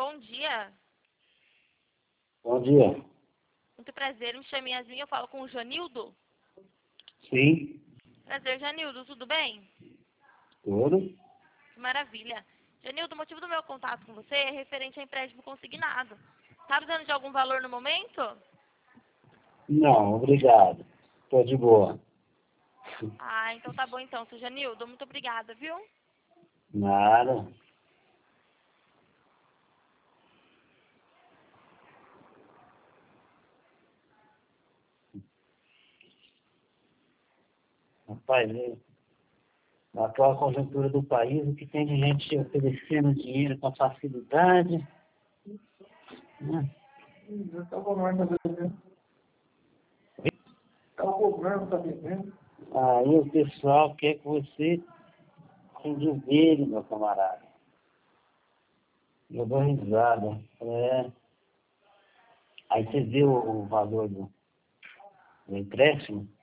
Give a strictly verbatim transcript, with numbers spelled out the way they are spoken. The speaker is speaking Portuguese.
Bom dia. Bom dia. Muito prazer, me chamo Yasmin, eu falo com o Janildo. Sim. Prazer, Janildo, tudo bem? Tudo? Que maravilha. Janildo, o motivo do meu contato com você é referente a empréstimo consignado. Tá precisando de algum valor no momento? Não, obrigado. Tô de boa. Ah, então tá bom então, seu Janildo. Muito obrigada, viu? Nada. Rapaz, é, na atual conjuntura do país, o que tem de gente oferecendo dinheiro com facilidade, né? Aí o pessoal quer que você endivide, meu camarada. Eu dou risada. É. Aí você viu o valor do, do empréstimo?